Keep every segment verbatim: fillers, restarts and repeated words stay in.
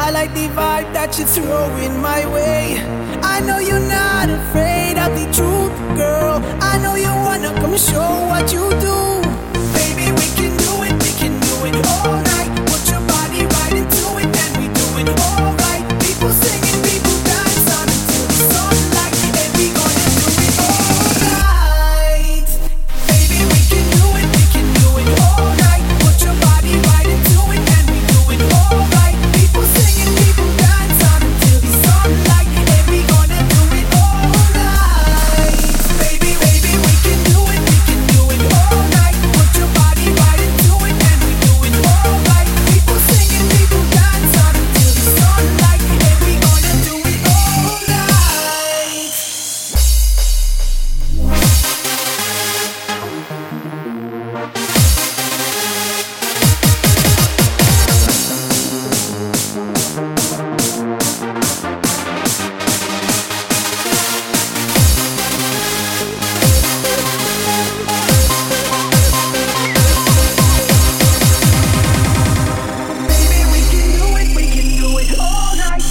I like the vibe that you're throwing my way. I know you're not afraid of the truth, girl. I know you wanna come show what you do. Baby, we can do it, we can do it all night. Put your body right into it and we do it all right. People singing, people dance on until the sunlight. And we gonna do it all night. Baby, we can do it, we can do it all night. Put your body right into it and we do it all right. People singing, people dance on until the sunlight. And we gonna do it all night. Baby, baby, we can do it, we can do it all night. Put your body right into it and we do it all right. People singing, people dance on until the sunlight. And we gonna do it all night. Baby, we can do it, we can do it all night.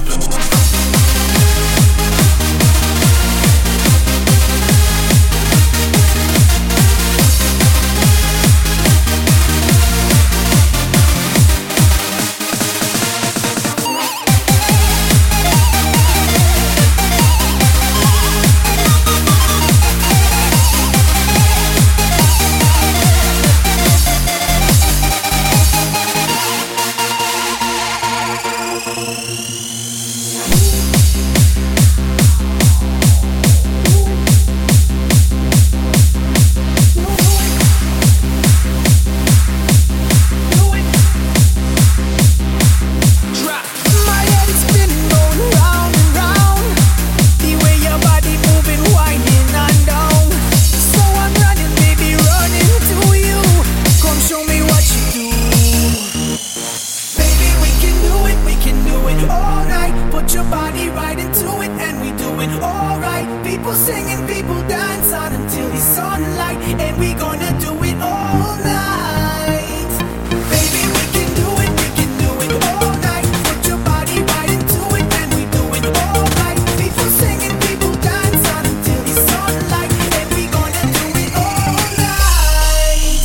My head is spinning, going round and round. The way your body moving, winding and down. So I'm running, baby, running to you. Come show me what you do. Baby, we can do it, we can do it all night. Put your body right into it and we do it all right. People singing, people dance on until the sunlight. And we gonna do it all night. Baby, we can do it, we can do it all night. Put your body right into it and we do it all right. People singing, people dance on until the sunlight. And we gonna do it all night.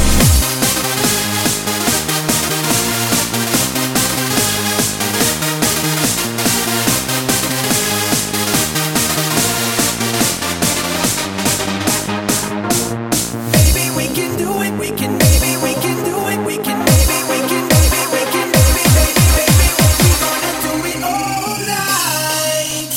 Baby, we can do it, we can, baby, we can do it, we can, baby, we can, baby, we can, baby, baby, baby, we gonna do it all night.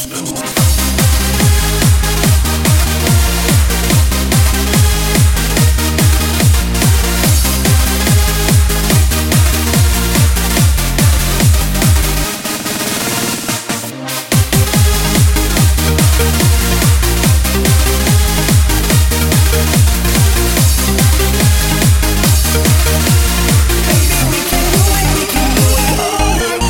Baby, we can do it, we can do it all night.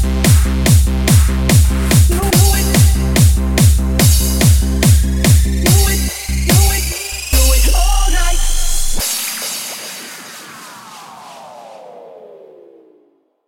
Do it.